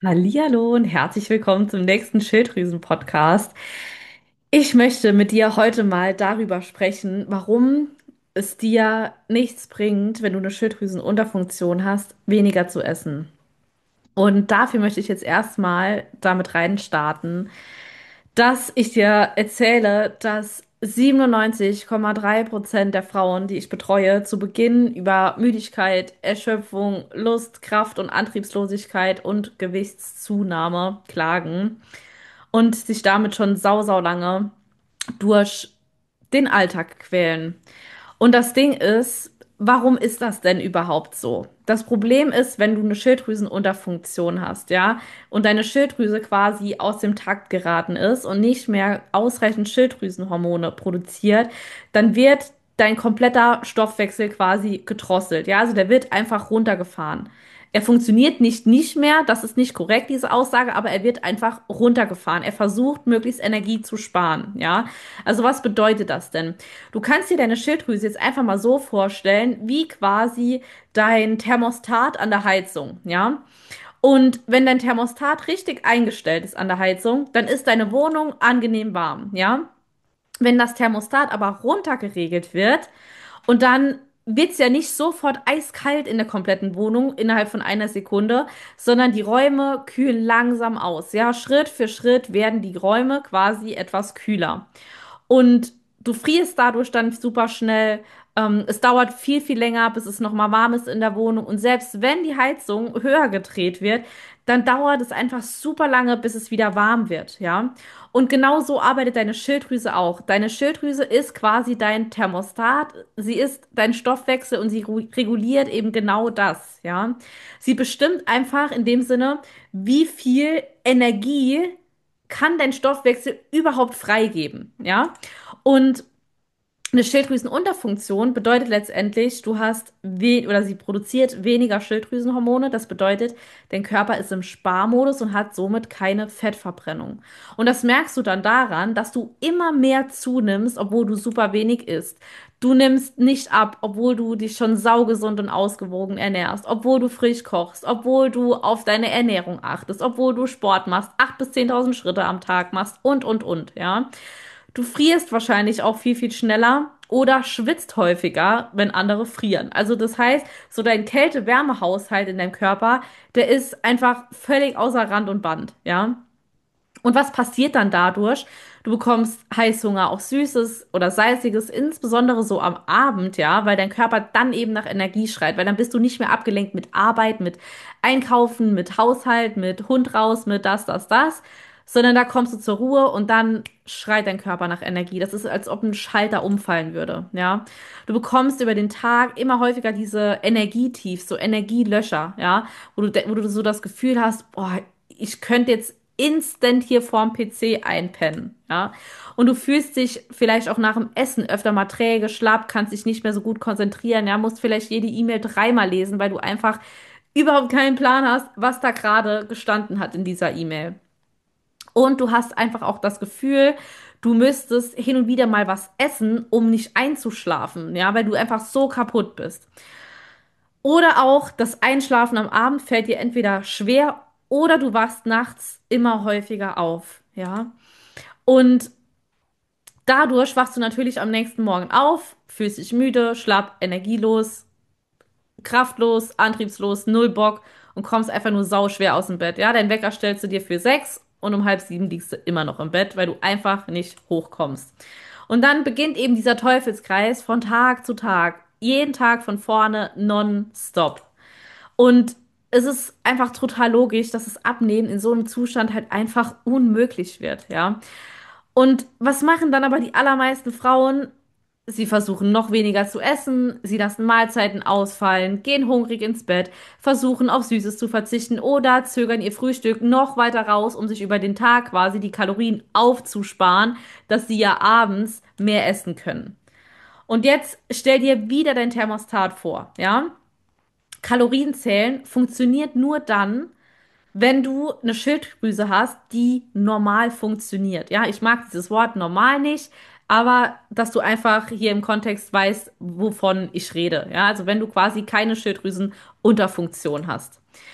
Hallihallo und herzlich willkommen zum nächsten Schilddrüsen-Podcast. Ich möchte mit dir heute mal darüber sprechen, warum es dir nichts bringt, wenn du eine Schilddrüsenunterfunktion hast, weniger zu essen. Und dafür möchte ich jetzt erstmal damit reinstarten, dass ich dir erzähle, dass 97,3% der Frauen, die ich betreue, zu Beginn über Müdigkeit, Erschöpfung, Lust, Kraft und Antriebslosigkeit und Gewichtszunahme klagen und sich damit schon sau lange durch den Alltag quälen. Und das Ding ist, warum ist das denn überhaupt so? Das Problem ist, wenn du eine Schilddrüsenunterfunktion hast, ja, und deine Schilddrüse quasi aus dem Takt geraten ist und nicht mehr ausreichend Schilddrüsenhormone produziert, dann wird dein kompletter Stoffwechsel quasi gedrosselt, ja, also der wird einfach runtergefahren. Er funktioniert nicht mehr, das ist nicht korrekt, diese Aussage, aber er wird einfach runtergefahren. Er versucht, möglichst Energie zu sparen, ja. Also was bedeutet das denn? Du kannst dir deine Schilddrüse jetzt einfach mal so vorstellen, wie quasi dein Thermostat an der Heizung, ja? Und wenn dein Thermostat richtig eingestellt ist an der Heizung, dann ist deine Wohnung angenehm warm, ja? Wenn das Thermostat aber runtergeregelt wird und dann wird's ja nicht sofort eiskalt in der kompletten Wohnung innerhalb von einer Sekunde, sondern die Räume kühlen langsam aus. Ja, Schritt für Schritt werden die Räume quasi etwas kühler. Und du frierst dadurch dann super schnell. Es dauert viel länger, bis es nochmal warm ist in der Wohnung. Und selbst wenn die Heizung höher gedreht wird, dann dauert es einfach super lange, bis es wieder warm wird, ja. Und genau so arbeitet deine Schilddrüse auch. Deine Schilddrüse ist quasi dein Thermostat. Sie ist dein Stoffwechsel und sie reguliert eben genau das, ja. Sie bestimmt einfach in dem Sinne, wie viel Energie kann dein Stoffwechsel überhaupt freigeben, ja? Und eine Schilddrüsenunterfunktion bedeutet letztendlich, du hast we oder sie produziert weniger Schilddrüsenhormone. Das bedeutet, dein Körper ist im Sparmodus und hat somit keine Fettverbrennung. Und das merkst du dann daran, dass du immer mehr zunimmst, obwohl du super wenig isst. Du nimmst nicht ab, obwohl du dich schon saugesund und ausgewogen ernährst, obwohl du frisch kochst, obwohl du auf deine Ernährung achtest, obwohl du Sport machst, 8.000 bis 10.000 Schritte am Tag machst und, ja. Du frierst wahrscheinlich auch viel schneller oder schwitzt häufiger, wenn andere frieren. Also das heißt, so dein Kälte-Wärme-Haushalt in deinem Körper, der ist einfach völlig außer Rand und Band, ja. Und was passiert dann dadurch? Du bekommst Heißhunger auf Süßes oder Salziges, insbesondere so am Abend, ja, weil dein Körper dann eben nach Energie schreit, weil dann bist du nicht mehr abgelenkt mit Arbeit, mit Einkaufen, mit Haushalt, mit Hund raus, mit das, sondern da kommst du zur Ruhe und dann schreit dein Körper nach Energie. Das ist, als ob ein Schalter umfallen würde, ja. Du bekommst über den Tag immer häufiger diese Energietiefs, so Energielöscher, ja, wo du so das Gefühl hast, boah, ich könnte jetzt instant hier vorm PC einpennen, ja. Und du fühlst dich vielleicht auch nach dem Essen öfter mal träge, schlapp, kannst dich nicht mehr so gut konzentrieren, ja, musst vielleicht jede E-Mail dreimal lesen, weil du einfach überhaupt keinen Plan hast, was da gerade gestanden hat in dieser E-Mail. Und du hast einfach auch das Gefühl, du müsstest hin und wieder mal was essen, um nicht einzuschlafen, ja, weil du einfach so kaputt bist. Oder auch das Einschlafen am Abend fällt dir entweder schwer oder du wachst nachts immer häufiger auf, ja. Und dadurch wachst du natürlich am nächsten Morgen auf, fühlst dich müde, schlapp, energielos, kraftlos, antriebslos, null Bock und kommst einfach nur sauschwer aus dem Bett. Ja, dein Wecker stellst du dir für 6 und um halb 7 liegst du immer noch im Bett, weil du einfach nicht hochkommst. Und dann beginnt eben dieser Teufelskreis von Tag zu Tag. Jeden Tag von vorne nonstop. Und es ist einfach total logisch, dass das Abnehmen in so einem Zustand halt einfach unmöglich wird, ja. Und was machen dann aber die allermeisten Frauen? Sie versuchen noch weniger zu essen, sie lassen Mahlzeiten ausfallen, gehen hungrig ins Bett, versuchen auf Süßes zu verzichten oder zögern ihr Frühstück noch weiter raus, um sich über den Tag quasi die Kalorien aufzusparen, dass sie ja abends mehr essen können. Und jetzt stell dir wieder dein Thermostat vor, ja? Kalorienzählen funktioniert nur dann, wenn du eine Schilddrüse hast, die normal funktioniert. Ja, ich mag dieses Wort normal nicht, aber dass du einfach hier im Kontext weißt, wovon ich rede. Ja, also wenn du quasi keine Schilddrüsenunterfunktion hast.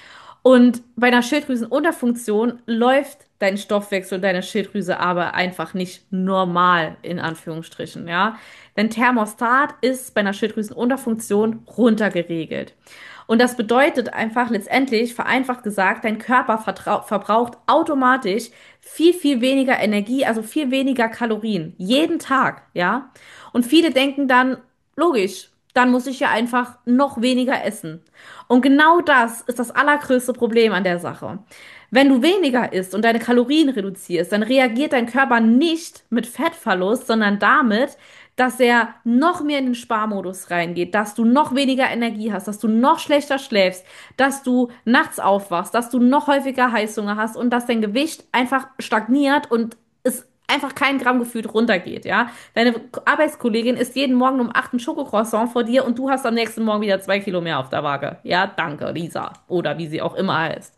Und bei einer Schilddrüsenunterfunktion läuft dein Stoffwechsel und deine Schilddrüse aber einfach nicht normal, in Anführungsstrichen, ja. Dein Thermostat ist bei einer Schilddrüsenunterfunktion runtergeregelt. Und das bedeutet einfach letztendlich, vereinfacht gesagt, dein Körper verbraucht automatisch viel, viel weniger Energie, also viel weniger Kalorien, jeden Tag, ja. Und viele denken dann, logisch, dann muss ich ja einfach noch weniger essen. Und genau das ist das allergrößte Problem an der Sache. Wenn du weniger isst und deine Kalorien reduzierst, dann reagiert dein Körper nicht mit Fettverlust, sondern damit, dass er noch mehr in den Sparmodus reingeht, dass du noch weniger Energie hast, dass du noch schlechter schläfst, dass du nachts aufwachst, dass du noch häufiger Heißhunger hast und dass dein Gewicht einfach stagniert und es einfach kein Gramm gefühlt runtergeht, ja. Deine Arbeitskollegin isst jeden Morgen um 8 ein Schokocroissant vor dir und du hast am nächsten Morgen wieder 2 Kilo mehr auf der Waage. Ja, danke, Lisa. Oder wie sie auch immer heißt.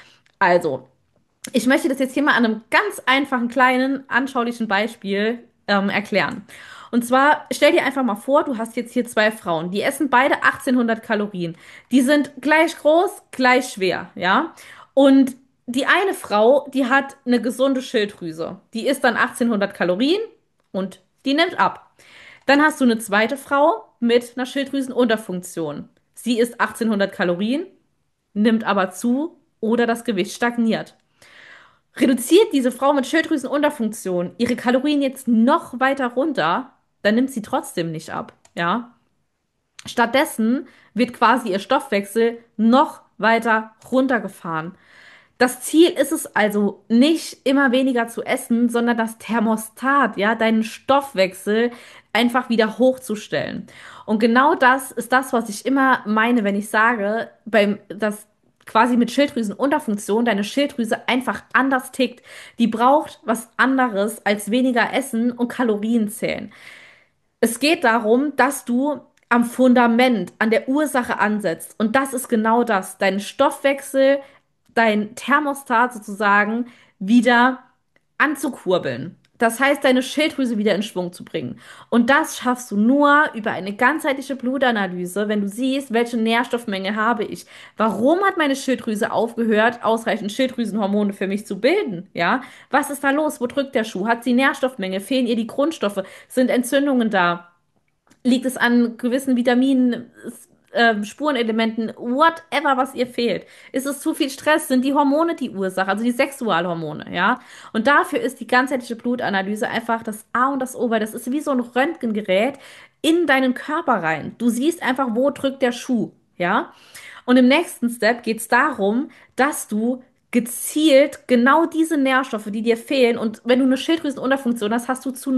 Also, ich möchte das jetzt hier mal an einem ganz einfachen, kleinen, anschaulichen Beispiel erklären. Und zwar stell dir einfach mal vor, du hast jetzt hier zwei Frauen, die essen beide 1800 Kalorien. Die sind gleich groß, gleich schwer, ja? Und die eine Frau, die hat eine gesunde Schilddrüse. Die isst dann 1800 Kalorien und die nimmt ab. Dann hast du eine zweite Frau mit einer Schilddrüsenunterfunktion. Sie isst 1800 Kalorien, nimmt aber zu oder das Gewicht stagniert. Reduziert diese Frau mit Schilddrüsenunterfunktion ihre Kalorien jetzt noch weiter runter, dann nimmt sie trotzdem nicht ab, ja. Stattdessen wird quasi ihr Stoffwechsel noch weiter runtergefahren. Das Ziel ist es also nicht immer weniger zu essen, sondern das Thermostat, ja, deinen Stoffwechsel einfach wieder hochzustellen. Und genau das ist das, was ich immer meine, wenn ich sage, dass quasi mit Schilddrüsenunterfunktion deine Schilddrüse einfach anders tickt. Die braucht was anderes als weniger Essen und Kalorien zählen. Es geht darum, dass du am Fundament, an der Ursache ansetzt. Und das ist genau das. Dein Stoffwechsel, dein Thermostat sozusagen wieder anzukurbeln. Das heißt, deine Schilddrüse wieder in Schwung zu bringen. Und das schaffst du nur über eine ganzheitliche Blutanalyse, wenn du siehst, welche Nährstoffmenge habe ich. Warum hat meine Schilddrüse aufgehört, ausreichend Schilddrüsenhormone für mich zu bilden? Ja, was ist da los? Wo drückt der Schuh? Hat sie Nährstoffmenge? Fehlen ihr die Grundstoffe? Sind Entzündungen da? Liegt es an gewissen Vitaminen, Spurenelementen, whatever, was ihr fehlt? Ist es zu viel Stress? Sind die Hormone die Ursache, also die Sexualhormone, ja? Und dafür ist die ganzheitliche Blutanalyse einfach das A und das O, weil das ist wie so ein Röntgengerät in deinen Körper rein. Du siehst einfach, wo drückt der Schuh, ja? Und im nächsten Step geht es darum, dass du gezielt genau diese Nährstoffe, die dir fehlen, und wenn du eine Schilddrüsenunterfunktion hast, hast du zu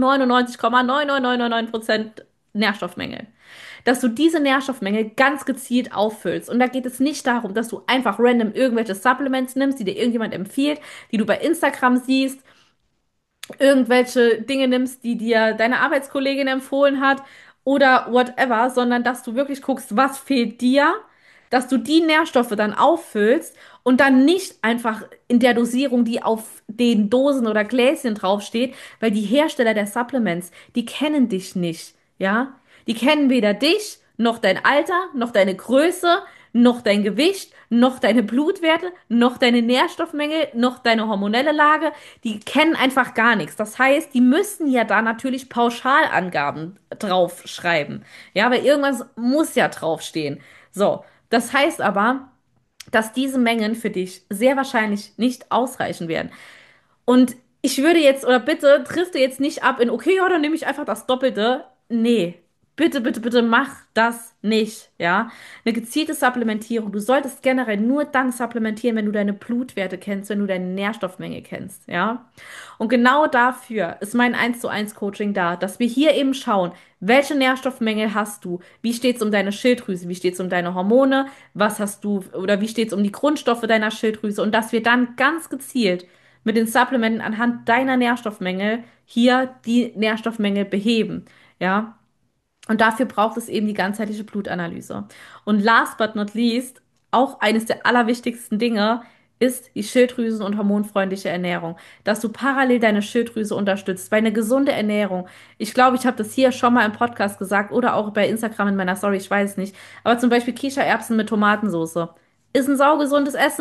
99,9999% Nährstoffmängel. Dass du diese Nährstoffmängel ganz gezielt auffüllst. Und da geht es nicht darum, dass du einfach random irgendwelche Supplements nimmst, die dir irgendjemand empfiehlt, die du bei Instagram siehst, irgendwelche Dinge nimmst, die dir deine Arbeitskollegin empfohlen hat oder whatever, sondern dass du wirklich guckst, was fehlt dir, dass du die Nährstoffe dann auffüllst und dann nicht einfach in der Dosierung, die auf den Dosen oder Gläschen draufsteht, weil die Hersteller der Supplements, die kennen dich nicht, ja? Die kennen weder dich, noch dein Alter, noch deine Größe, noch dein Gewicht, noch deine Blutwerte, noch deine Nährstoffmenge, noch deine hormonelle Lage. Die kennen einfach gar nichts. Das heißt, die müssen ja da natürlich Pauschalangaben draufschreiben. Ja, weil irgendwas muss ja draufstehen. So, das heißt aber, dass diese Mengen für dich sehr wahrscheinlich nicht ausreichen werden. Und ich würde jetzt, oder bitte, triffst du jetzt nicht ab in, okay, ja, dann nehme ich einfach das Doppelte. Nee, bitte, bitte, bitte mach das nicht, ja. Eine gezielte Supplementierung. Du solltest generell nur dann supplementieren, wenn du deine Blutwerte kennst, wenn du deine Nährstoffmenge kennst, ja. Und genau dafür ist mein 1:1 Coaching da, dass wir hier eben schauen, welche Nährstoffmenge hast du? Wie steht's um deine Schilddrüse? Wie steht's um deine Hormone? Was hast du, oder wie steht's um die Grundstoffe deiner Schilddrüse? Und dass wir dann ganz gezielt mit den Supplementen anhand deiner Nährstoffmenge hier die Nährstoffmenge beheben. Ja, und dafür braucht es eben die ganzheitliche Blutanalyse. Und last but not least, auch eines der allerwichtigsten Dinge ist die Schilddrüsen- und hormonfreundliche Ernährung. Dass du parallel deine Schilddrüse unterstützt, weil eine gesunde Ernährung, ich glaube, ich habe das hier schon mal im Podcast gesagt oder auch bei Instagram in meiner Story, ich weiß es nicht, aber zum Beispiel Kichererbsen mit Tomatensauce ist ein saugesundes Essen,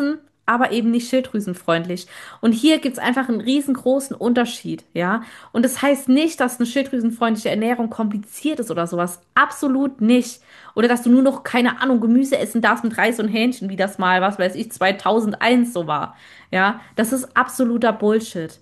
aber eben nicht schilddrüsenfreundlich. Und hier gibt es einfach einen riesengroßen Unterschied, ja. Und das heißt nicht, dass eine schilddrüsenfreundliche Ernährung kompliziert ist oder sowas. Absolut nicht. Oder dass du nur noch, keine Ahnung, Gemüse essen darfst mit Reis und Hähnchen, wie das mal, was weiß ich, 2001 so war. Ja, das ist absoluter Bullshit.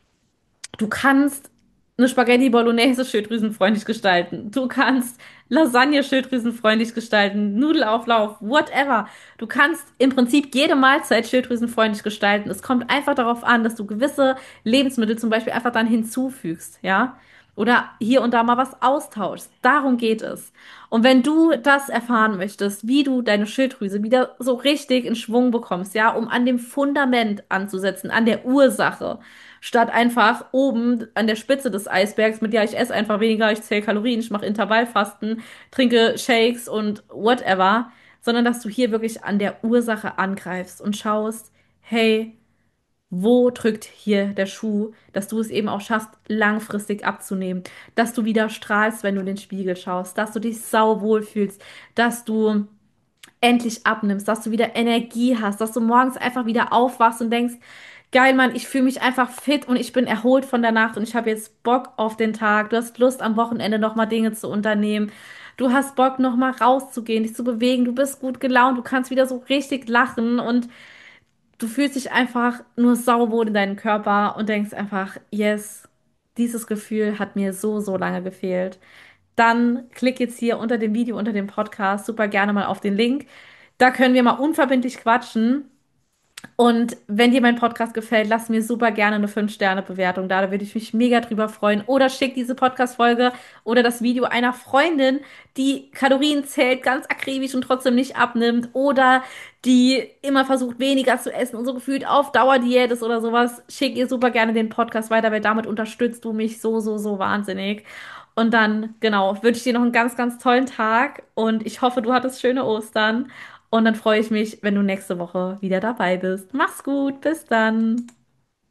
Du kannst eine Spaghetti Bolognese schilddrüsenfreundlich gestalten. Du kannst Lasagne schilddrüsenfreundlich gestalten, Nudelauflauf, whatever. Du kannst im Prinzip jede Mahlzeit schilddrüsenfreundlich gestalten. Es kommt einfach darauf an, dass du gewisse Lebensmittel zum Beispiel einfach dann hinzufügst, ja? Oder hier und da mal was austauschst. Darum geht es. Und wenn du das erfahren möchtest, wie du deine Schilddrüse wieder so richtig in Schwung bekommst, ja, um an dem Fundament anzusetzen, an der Ursache, statt einfach oben an der Spitze des Eisbergs mit, ja, ich esse einfach weniger, ich zähle Kalorien, ich mache Intervallfasten, trinke Shakes und whatever, sondern dass du hier wirklich an der Ursache angreifst und schaust, hey, wo drückt hier der Schuh, dass du es eben auch schaffst, langfristig abzunehmen, dass du wieder strahlst, wenn du in den Spiegel schaust, dass du dich sauwohl fühlst, dass du endlich abnimmst, dass du wieder Energie hast, dass du morgens einfach wieder aufwachst und denkst, geil, Mann, ich fühle mich einfach fit und ich bin erholt von der Nacht und ich habe jetzt Bock auf den Tag. Du hast Lust, am Wochenende nochmal Dinge zu unternehmen. Du hast Bock, nochmal rauszugehen, dich zu bewegen. Du bist gut gelaunt, du kannst wieder so richtig lachen und du fühlst dich einfach nur sauwohl in deinem Körper und denkst einfach, yes, dieses Gefühl hat mir so, so lange gefehlt. Dann klick jetzt hier unter dem Video, unter dem Podcast super gerne mal auf den Link. Da können wir mal unverbindlich quatschen. Und wenn dir mein Podcast gefällt, lass mir super gerne eine 5-Sterne-Bewertung da. Da würde ich mich mega drüber freuen. Oder schick diese Podcast-Folge oder das Video einer Freundin, die Kalorien zählt, ganz akribisch und trotzdem nicht abnimmt. Oder die immer versucht, weniger zu essen und so gefühlt auf Dauerdiät ist oder sowas. Schick ihr super gerne den Podcast weiter, weil damit unterstützt du mich so, so, so wahnsinnig. Und dann, genau, wünsche ich dir noch einen ganz, ganz tollen Tag und ich hoffe, du hattest schöne Ostern. Und dann freue ich mich, wenn du nächste Woche wieder dabei bist. Mach's gut, bis dann.